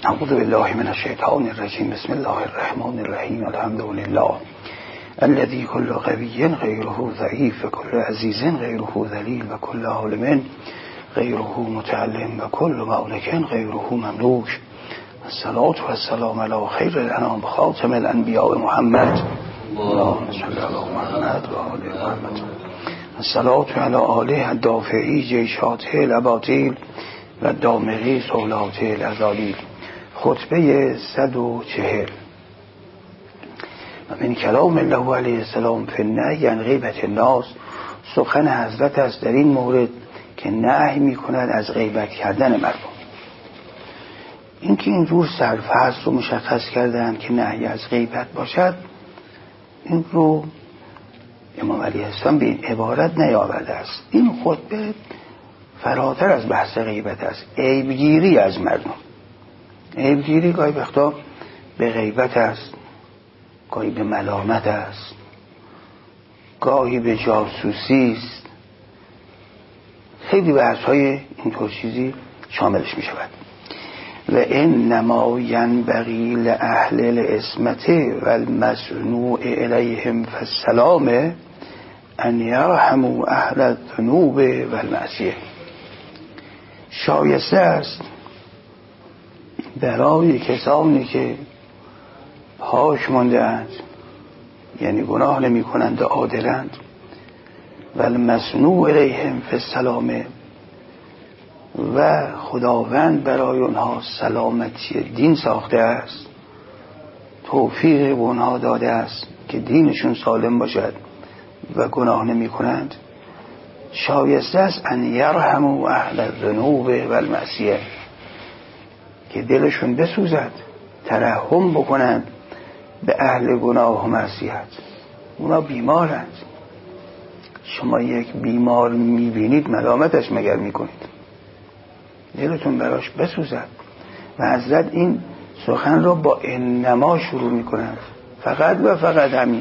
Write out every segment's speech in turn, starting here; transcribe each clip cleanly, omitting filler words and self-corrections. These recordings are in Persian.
اعوذ بالله من الشیطان الرجیم. بسم الله الرحمن الرحیم. الحمد لله الذي كل قوي غيره ضعيف وكل عزيز غيره ذليل وكل عالم غيره متعلم وكل مالك غيره مملوك. الصلاة والسلام على خير الأنام خاتم الأنبياء محمد اللهم صل على محمد وآل محمد. الصلاة على آله الدافعی جیشاته الاباطیل و دامغی سولاته الازالیل. خطبه 140. و من کلام الله علیه السلام فی النهی عن غیبت الناس. سخن حضرت است در این مورد که نهی می‌کند از غیبت کردن مردم. این که اینجور سرفصل رو مشخص کردن که نهی از غیبت باشد، این رو امام علیه السلام به این عبارت نیاورده است. این خطبه فراتر از بحث غیبت است. عیبگیری از مردم. عیبگیری گاهی وقتا به غیبت است، گاهی به ملامت است، گاهی به جاسوسی است. خیلی بحث‌های اینطور چیزی شاملش می شود. و انما ینبغی لأهل العصمت و المصنوع الیهم فالسلام ان یرحموا اهل الذنوب و المعصیه. شایسته است برای کسانی که پاک مانده اند، یعنی گناه نمی کنند و عادلند، و المصنوع الیهم فالسلام، و خداوند برای اونها سلامتی دین ساخته است، توفیق به اونها داده است که دینشون سالم باشد و گناه نمی کنند. شایسته است ان یرحموا اهل الذنوب و المعصیه، که دلشون بسوزد، ترحم بکنند به اهل گناه و معصیت. اونا بیمارند. شما یک بیمار میبینید ملامتش مگر میکنید؟ دلتون براش بسوزد. و حضرت این سخن را با انما شروع میکنند. فقط و فقط همین.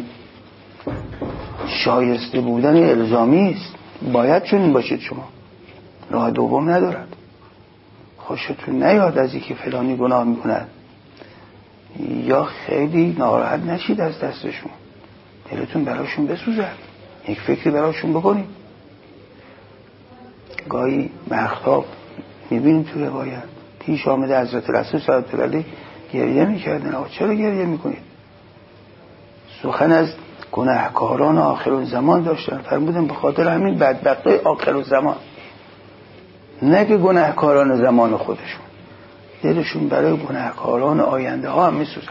شایسته بودن الزامی است. باید چنین باشید شما. راه دوم ندارد. خوشتون نیاد از اینکه فلانی گناه میکند، یا خیلی ناراحت نشید از دستشون. دلتون براشون بسوزد. یک فکری براشون بکنید. گاهی مختاب میبینیم تو روایت پیش آمده حضرت رسول صلی الله علیه و گریه میکردن. چرا گریه میکنید؟ سخن از گناهکاران آخرالزمان داشتن. فرمودن به خاطر همین بدبختای آخرالزمان، نه که گناهکاران زمان خودشون. دلشون برای گناهکاران آینده ها هم میسوزن.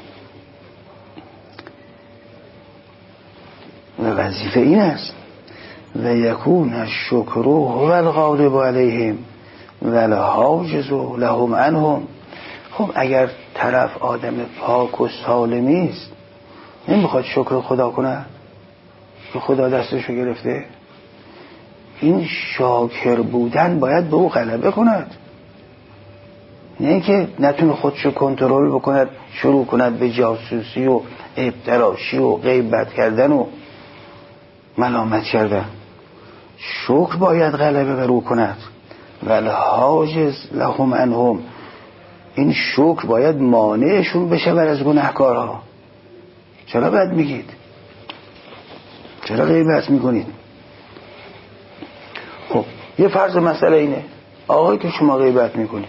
و وظیفه این است و یکون الشکر هو الغالب علیهم و الحاجز لهم عنهم. خب اگر طرف آدم پاک و سالمی است، نمیخواد شکر خدا کنه که خدا دستشو گرفته؟ این شاکر بودن باید به او غلبه کند، نه اینکه نتونه خودشو کنترل بکند، شروع کند به جاسوسی و ابتراشی و غیبت کردن و ملامت کردن. شکر باید غلبه بر او کند. ولی حاجز لهم عنهم، این شکر باید مانعشون بشه بر از گناهکارها. چرا بد میگید؟ چرا غیبت میکنید؟ خب یه فرض مسئله اینه، آقای که شما غیبت میکنید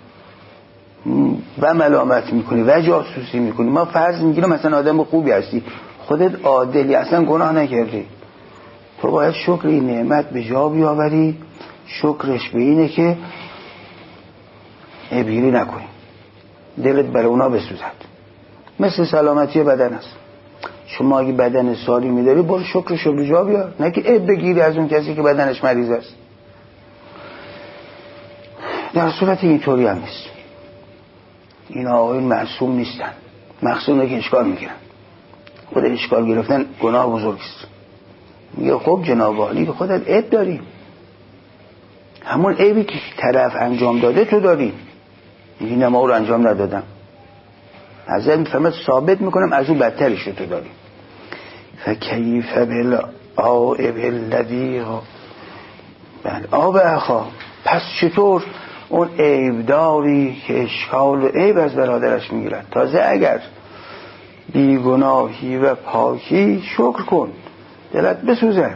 و ملامت میکنی و جاسوسی میکنی، ما فرض میگیریم مثلا آدم خوبی هستی، خودت عادلی، اصلا گناه نکردی، تو باید شکر این نعمت به جا بیاوری. شکرش به اینه که عیبگیری نکنی، دلت برای اونا بسوزد. مثل سلامتی بدن است. شما اگه بدن سالمی داری، برو شکرش رو به جا بیار، نه که عیب بگیری از اون کسی که بدنش مریض است. در صورت اینطوری هم نیست. این آقایون معصوم نیستن. مخصوصا که اشکال میگیرن. خود اشکال گرفتن گناه بزرگیست. میگه خب جناب عالی که خودت عیب داری، همون عیبی که طرف انجام داده تو داری. میگی نه ما رو انجام ندادم. حضرت میفرماید ثابت میکنم از اون بدترش رو تو داری. فکیف بالعائب الذی آب اخا، پس چطور اون عیبداری که اشکال و عیب از برادرش میگیرد. تازه اگر بیگناهی و پاکی شکر کن، دلت بسوزه.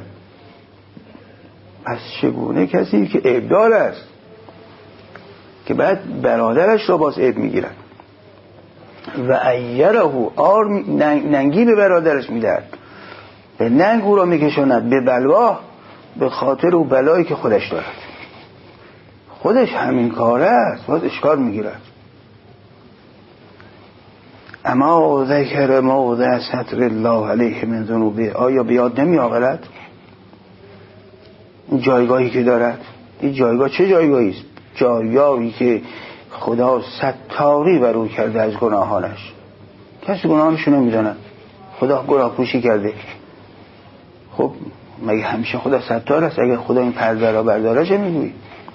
پس چگونه کسی که عیبدار است که بعد برادرش را باز عیب میگیرد و ایره آر ننگی به برادرش میدهد، به ننگ او را میکشاند، به بلوا، به خاطر او بلایی که خودش دارد. خودش همین کاره است، باز اشکال میگیرد. اما ذکر موضع ستر الله علیه من ذنوبه، آیا بیاد نمی آورد این جایگاهی که دارد؟ این جایگاه چه جایگاهی است؟ جایگاهی که خدا ستاری بر او کرده از گناهانش. کسی گناهانشو نمیداند، خدا گناه پوشی کرده. خب مگه همیشه خدا ستار است؟ اگر خدا این پرده را برداره چه میگویی؟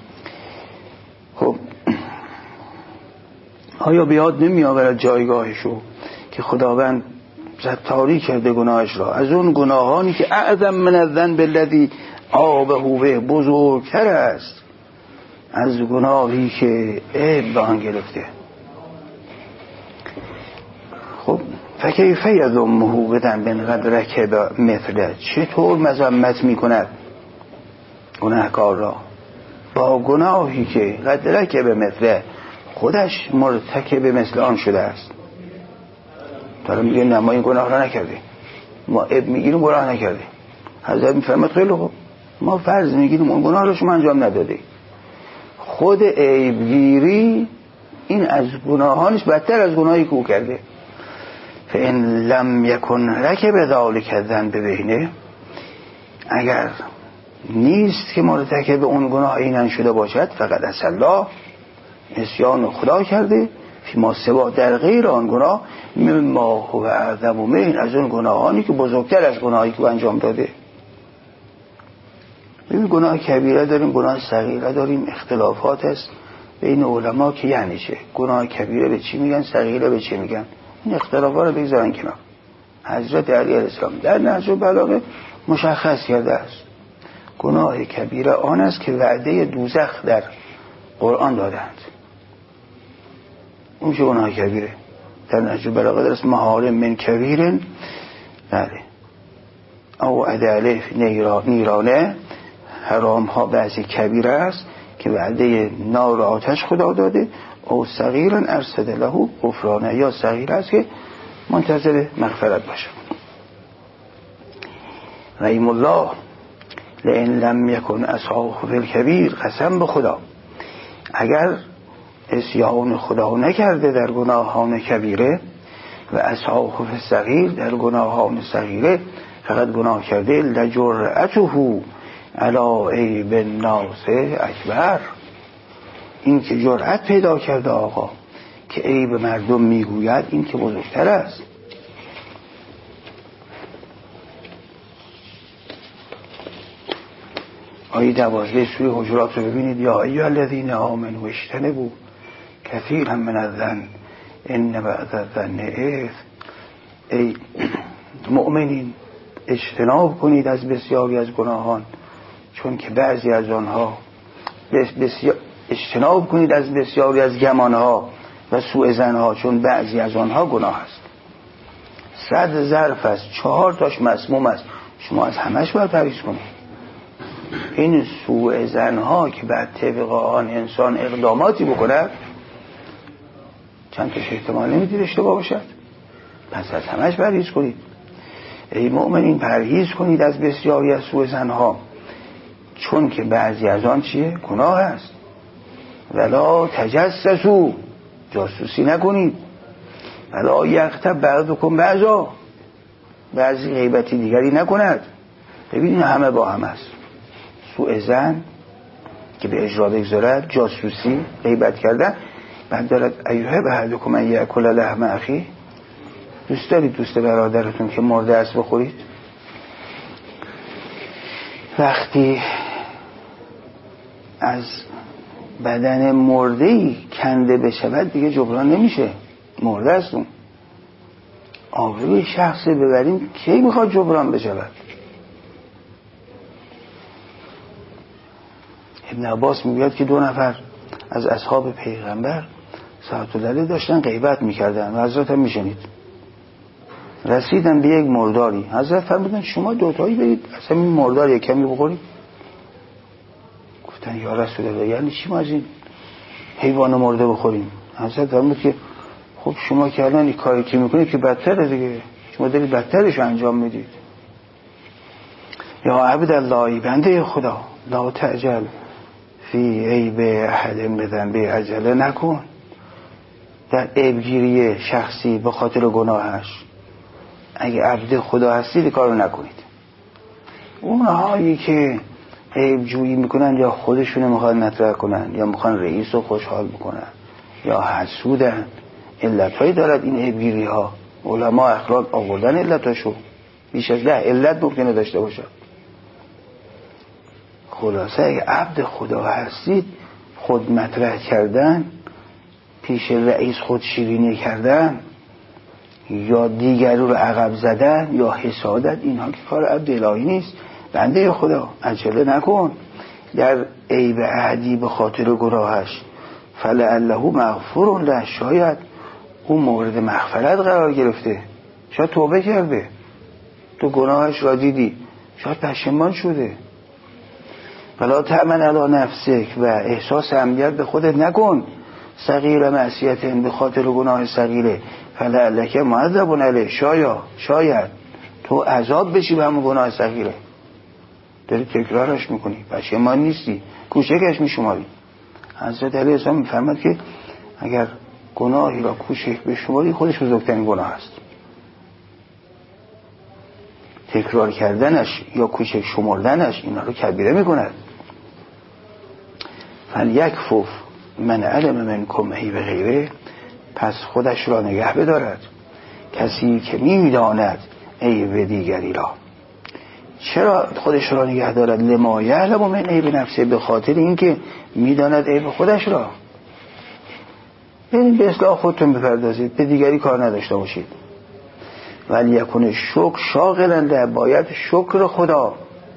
خب آیا بیاد نمی آورد جایگاهشو که خداوند ستاری کرده گناهش را، از اون گناهانی که اعظم من الذنب الذی عابه به، بزرگتر است از گناهی که عیب به آن گرفته. خب فکیف یذمه بذنب قد رکب مثله، چطور مذمت میکند گناهکار را با گناهی که قد رکب مثله، خودش مرتکب مثل آن شده است. داره میگه نه ما این گناه را نکرده، ما عیب میگیریم گناه نکرده. حضرت میفرماد خیلی خوب، ما فرض میگیریم اون گناه رو شما انجام نداده. خود عیبگیری این از گناهانش بدتر از گناهی که او کرده. فإن لم یکن رکب ذلک الذنب بینه، اگر نیست که مرتکب اون گناه عیناً شده باشد، فقط از الله عصیان خدا کرده، فیما سوا در غیر آن گناه، مما هو اعظم منه، از اون گناهانی که بزرگتر از گناهی که انجام داده. ببین گناه کبیره داریم، گناه صغیره داریم، اختلافات است بین علما که یعنی چه، گناه کبیره به چی میگن، صغیره به چی میگن. این اختلافات رو بگذارن کنار. حضرت علی علیه السلام در نهج البلاغه مشخص کرده است گناه کبیره آن است که وعده دوزخ در قرآن دادند. اون چه گناه کبیره؟ در نهج البلاغه درست محارم من کبیرن، بله، او عداله نیرانه، حرام ها بعضی کبیره است که وعده نار و آتش خدا داده، او صغیرن ارسد له غفرانه، یا صغیر است که منتظر مغفرت باشه. رحم الله لئن لم یکن اصحاب الکبیر، قسم به خدا اگر عصیان خدا نکرده در گناهان کبیره و اصحاب الصغیر در گناهان صغیره فقط گناه کرده، لجرأته علی عیب الناس اکبر، این که جرأت پیدا کرده آقا که عیب مردم میگوید، این که بزرگتر است. آیه 12 سوره حجرات رو ببینید. یا ایها الذین آمنوا اجتنبوا کثیرا من الظن ان بعض الظن اثم، ای مؤمنین اجتناب کنید از بسیاری از گناهان، چون که بعضی از آنها اجتناب کنید از بسیاری از گمانها و سوء ظنها، چون بعضی از آنها گناه است. 100 ظرف است، 4 تاش مسموم است، شما از همش باید پرهیز کنید. این سوء ظنها که بعد طبق آن انسان اقداماتی بکند، چند تاش احتمال نمیدید اشتباه باشد، پس از همش پرهیز کنید. ای مؤمنین پرهیز کنید از بسیاری از سوء ظنها، چون که بعضی از آن چیه؟ گناه است. ولا تجسسوا، جاسوسی نکنید. ولا یغتب بعضکم بعضا، بعضی غیبتی دیگری نکند. ببینید همه با هم است، سوء ظن که به اجرا بگذارد، جاسوسی، غیبت کردن. بعد دارد ایها بعضکم ان یاکل لحم اخی، دوست دارید دوست برادرتون که مرده است بخورید؟ وقتی از بدن مرده‌ای کنده بشود دیگه جبران نمیشه، مرده است اون. آبروی شخص ببریم کی میخواد جبران بشود؟ ابن عباس میگوید که 2 نفر از اصحاب پیغمبر صلوات الله علیه داشتن غیبت میکردن و حضرت هم میشنید. رسیدن به یک مرداری، حضرت فرمودن شما دوتایی برید اصلا این مردار یک کمی بخورید. گفتن یا رسول الله یعنی چی ما از این حیوان مرده بخوریم؟ حضرت فرمود که خب شما که الان این کاری که میکنید که بدتره دیگه، شما دارید بدترش انجام میدید. یا عبدالله بنده خدا لا تعجل فی عیب احد بذنب عجله نکن، در عیبگیری شخصی به خاطر گناهش اگه عبد خدا هستید کارو نکنید. اونهایی که عیب جویی میکنن یا خودشونو میخوان مطرح کنن یا میخوان رئیس رو خوشحال بکنن یا حسودن، علتهایی دارد این عیبگیری ها. علما اخلاق آوردن علتاشو، بیش از 10 علت ممکنه داشته باشه. خلاصه اگه عبد خدا هستید خود مطرح کردن، پیش رئیس خود شیرینی کردن یا دیگری رو عقب زدن یا حسادت، اینها که کار عبد الهی نیست. بنده خدا عجله نکن در عیب احدی به خاطر گناهش، فلعله مغفور له، شاید اون مورد مغفرت قرار گرفته، شاید توبه کرده، تو گناهش را دیدی، شاید پشیمان شده. فلا تأمن علی نفسک، و احساس امنیت به خودت نکن صغیر معصیت به خاطر گناه صغیره، فلعلک معذب علیه، شاید تو عذاب بشی به همون گناه صغیره، داری تکرارش میکنی، پشیمان نیستی، کوچکش میشماری. حضرت علیه السلام میفرماد که اگر گناهی را کوچک بشماری خودش بزرگترین گناه است. تکرار کردنش یا کوچک شمردنش اینا رو کبیره میکند. فلیکفف من علم منکم عیب غیره، پس خودش را نگه بدارد کسی که میداند عیب دیگری را. چرا خودش را نگه دارد؟ لما یعلم من عیب نفسه، به خاطر اینکه میداند عیب خودش را. برید به اصلاح خودتون بپردازید، به دیگری کار نداشته باشید. ولی یکون شکر شاغلنده، باید شکر خدا.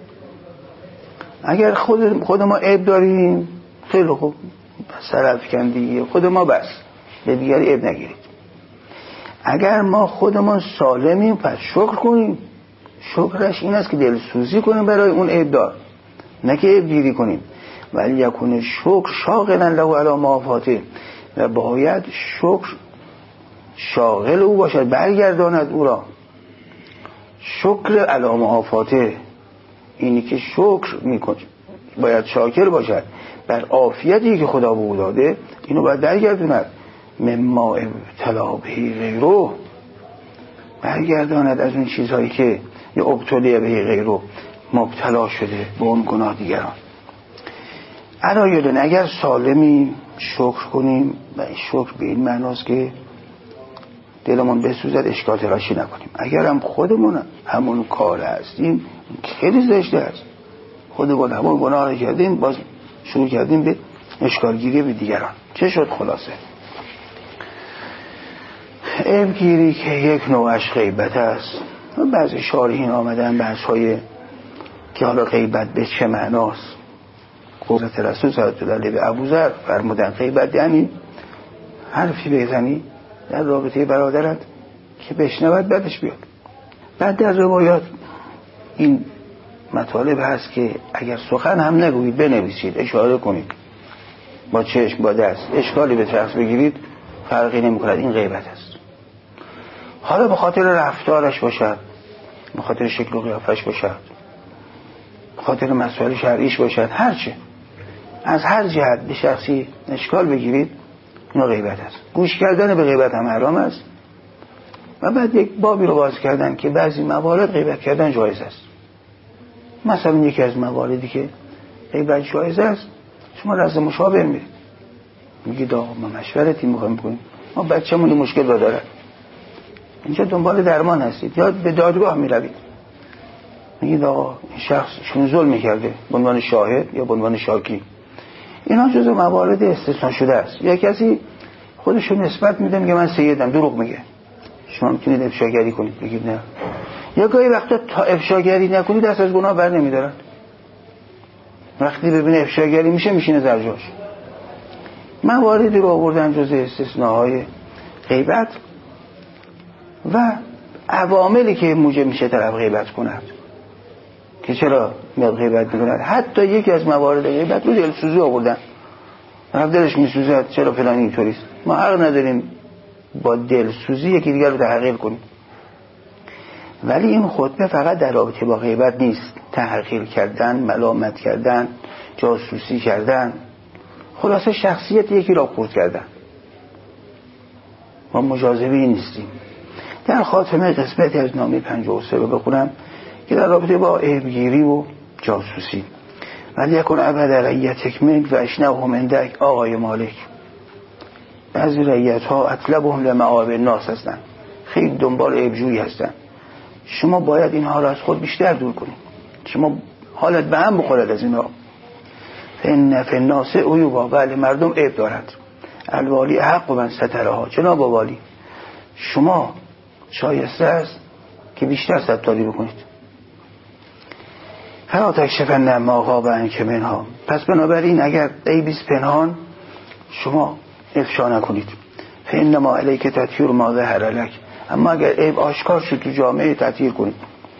اگر خود ما عیب داریم خیلی خوب، سرافکندگی خود ما بس، به دیگری عیب نگیرید. اگر ما خودمان سالمیم پس شکر کنیم. شکرش این است که دلسوزی کنیم برای اون عیب دار، نه که عیب گیری کنیم. ولی یکون شکر شاغلن له علی معافاته، و باید شکر شاغل او باشد، برگرداند او را. شکر علی معافاته، اینی که شکر میکنه، باید شاکر باشد بر عافیتی که خدا به او داده، اینو باید برگرداند. مما ابتلا به غیره، برگرداند از اون چیزهایی که یا ابتلی به غیره مبتلا شده به اون گناه دیگران. علایالن اگر سالمی شکر کنیم، و شکر به این معناست که دلمون بسوزد، اشکال تراشی نکنیم. اگر هم خودمون همون کار هستیم خیلی زشته است، خودمون همون گناه رو کردیم، باز شروع کردیم به اشکالگیری به دیگران. چه شد خلاصه؟ عیبگیری که یک نوعش غیبت است. بعضی شارحین آمدن بحث‌های که حالا غیبت به چه معناست. حضرت رسول صلی الله علیه و ابوذر فرمودن غیبت یعنی حرفی بزنی در رابطه برادرت که بشنود بعدش بیاد. بعد در روایات این مطالب هست که اگر سخن هم نگویید بنویسید، اشاره کنید با چشم با دست، اشکالی به شخص بگیرید فرقی نمی‌کند، این غیبت است. حالا به خاطر رفتارش باشد، به خاطر شکل و قیافش باشد، به خاطر مسائل شرعیش باشد، هرچه از هر جهت به شخصی اشکال بگیرید، این غیبت است. گوش کردن به غیبت هم حرام است. و بعد یک بابی رو باز کردن که بعضی موارد غیبت کردن جایز است. مثلا یکی از مواردی که غیبت جایز است، شما رز مشاور میرید، میگید آقا ما مشورتی میخوایم کنیم، ما بچه‌مون مشکل رو داره، اینجا دنبال درمان هستید، یا به دادگاه میروید، میگید آقا این شخص شون ظلم کرده به عنوان شاهد یا به عنوان شاکی. اینا جزء موارد استثناء شده است. یا کسی خودشو نسبت میده میگه من سیدم، دروغ میگه، شما میتونید افشاگری کنید، بگید نه. یا گاهی وقتا تا افشاگری نکنید دست از گناه بر نمیدارن، وقتی ببینه افشاگری میشه میشینه در جاش. مواردی رو آوردن جز استثناهای غیبت و عواملی که موجب میشه طرف غیبت کند که چرا میاد غیبت میکند. حتی یکی از موارد غیبت رو دلسوزی آوردن، دلش میسوزد چرا فلانی اینطوریست. ما حق نداریم با دلسوزی یکی دیگر رو تحقیر کنیم. ولی این خطبه فقط در رابطه با غیبت نیست، تحقیر کردن، ملامت کردن، جاسوسی کردن، خلاصه شخصیت یکی را خورد کردن. ما مجازبی نیستیم. در خاتمه قسمتی از نامه 53 رو بخونم که در رابطه با عیبگیری و جاسوسی. ولی یکن عبد رعیتک من و اشنوهم عندک. آقای مالک، بعضی رعیت ها اطلبهم لمعاب الناس هستن، خیلی دنبال عیبجویی هستن. شما باید اینها را از خود بیشتر دور کنید. شما حالت به هم بخورد از اینها. فإن فی الناس عیوبا، بله مردم عیب دارند. الوالی حق و من سترها. جناب والی، شما شایسته است که بیشتر ستاری بکنید. فلا تکشفن ما غاب عنک منها. پس بنابراین اگر عیبی پنهان شما افشا نکنید. فإنما علیک تطهیر ما ظهر لک. اما اگر عیب آشکار شد تو جامعه تطهیر کنید.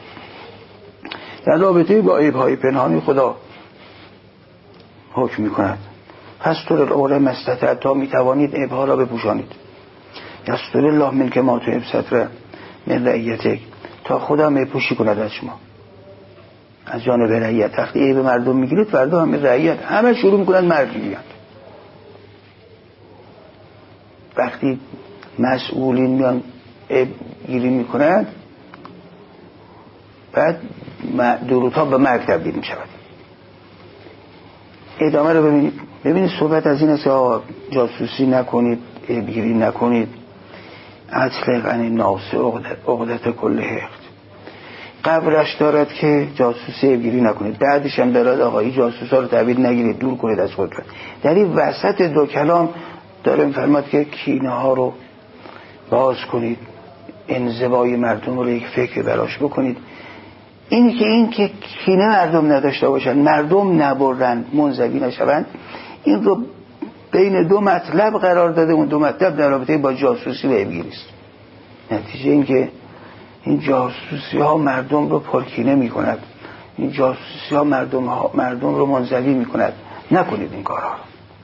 در رابطه با عیب‌های پنهانی خدا حکم می‌کند. فاستر العوره ما استطعت، تا می‌توانید عیب‌ها را بپوشانید. یستر الله منک ما تحب ستر من رعیتک، تا خدا میپوشی کند از شما از جانب رعیت. وقتی عیب مردم میگیرید فردا هم رعیت همه شروع میکنند مرد میگن. وقتی مسئولین میان عیب گیری میکنند بعد درودها به مرگ تبدیل میشود. ادامه رو ببینید صحبت از این است که جاسوسی نکنید، عیب گیری نکنید. اطلق عن الناس عقدة کل حقد. قبلش دارد که جاسوسی عیبگیری نکنید، بعدش هم دارد آقایی جاسوسا رو تحویل نگیرید، دور کنید از خود. در این وسط دو کلام داره می‌فرماد که کینه ها رو باز کنید، انزوای مردم رو یک فکر براش بکنید. این که کینه مردم نداشته باشن، مردم نبرن، منزوی نشوند، این رو بین دو مطلب قرار داده. اون دو مطلب در رابطه با جاسوسی و عیبگیری است. نتیجه این که این جاسوسی ها مردم رو پرکینه می کند، این جاسوسی ها مردم رو منزوی می کند. نکنید این کارها.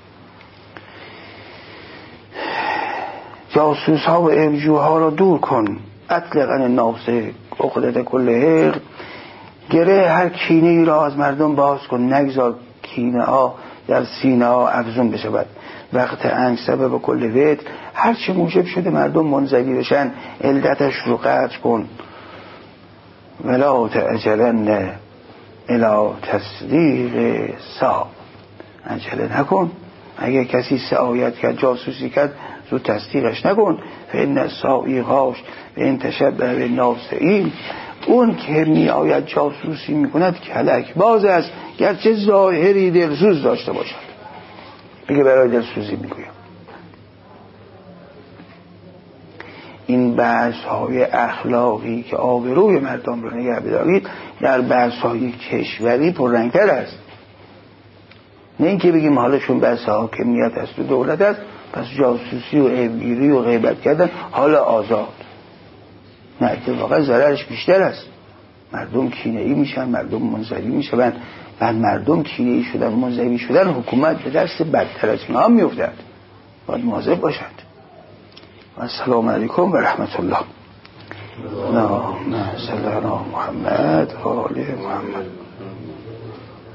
جاسوس ها و عیبجوها رو دور کن. اطلق عن الناس عقدة کل حقد. گره هر کینه ای را از مردم باز کن، نگذار کینه ها در سینه ها افزون بشود. وقت انگ سبب کل وید، هر چه موجب شده مردم منزوی بشن علتش رو قطع کن. ولا تعجلن الی تصدیق سا. عجله نکن، اگه کسی سعایت کرد، جاسوسی کرد، زود تصدیقش نکن. فإن سائی غاش و این تشبه به ناسئین. اون که می آید جاسوسی می کند کلک باز است، گرچه ظاهری دلسوز داشته باشد. بگه برای دلسوزی میگویم. این بحث های اخلاقی که آبروی مردم رو نگه بدارید در بحث های کشوری پررنگتر است. نه اینکه بگیم حالشون بحث حاکمیت است و دولت است، پس جاسوسی و عیبگیری و غیبت کردن حال آزاد. نه، اتفاقا ضررش بیشتر است. مردم کینه‌ای میشن، مردم منزوی میشن. بعد مردم کینه‌ای شدن، منزوی شدن، حکومت به دست بدتر از اینها میافتد. باید مواظب باشند. السلام علیکم و رحمت الله. اللهم صل علی محمد و آل محمد.